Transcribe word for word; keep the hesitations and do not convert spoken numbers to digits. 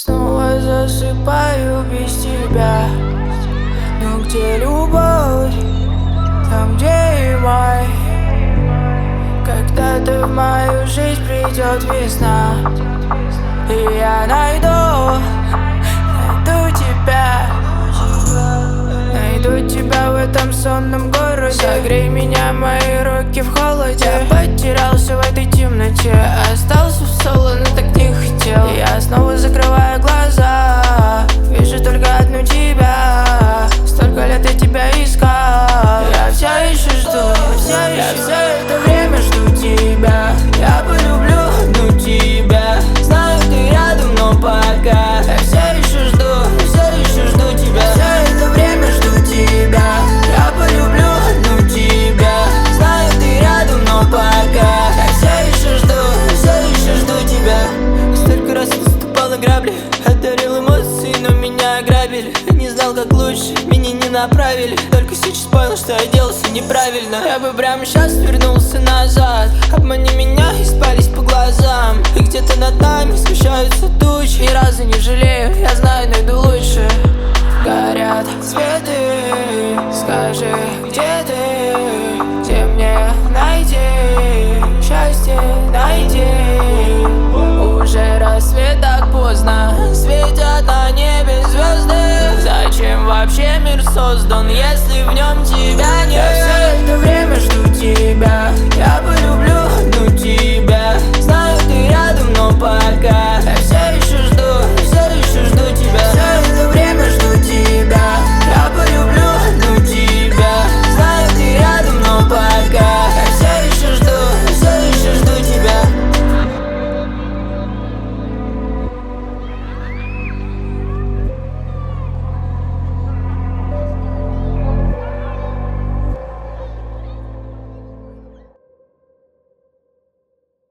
Снова засыпаю без тебя. Но где любовь? Там, где и май. Когда-то в мою жизнь придет весна, и я найду, найду тебя. Найду тебя в этом сонном городе. Согрей меня, мои руки в холоде. Я потерялся в этой темноте, остался в соло, но так не хотел. Я снова закрываю глаза, вижу только одну тебя. Столько лет я тебя искал, я все еще жду, я все еще, я все это время жду тебя. Я полюблю одну тебя, знаю, ты рядом, но пока я все еще жду, я все еще жду тебя. Все это время жду тебя. Я полюблю одну тебя, знаю, ты рядом, но пока я все еще жду, я все еще жду тебя. Столько раз наступал на грабли, одарил эмоции, но меня ограбили. Не знал, как лучше, меня не направили. Только сейчас понял, что я делал все неправильно. Я бы прямо сейчас вернулся назад. Обмани меня и спались по глазам, и где-то над нами сгущаются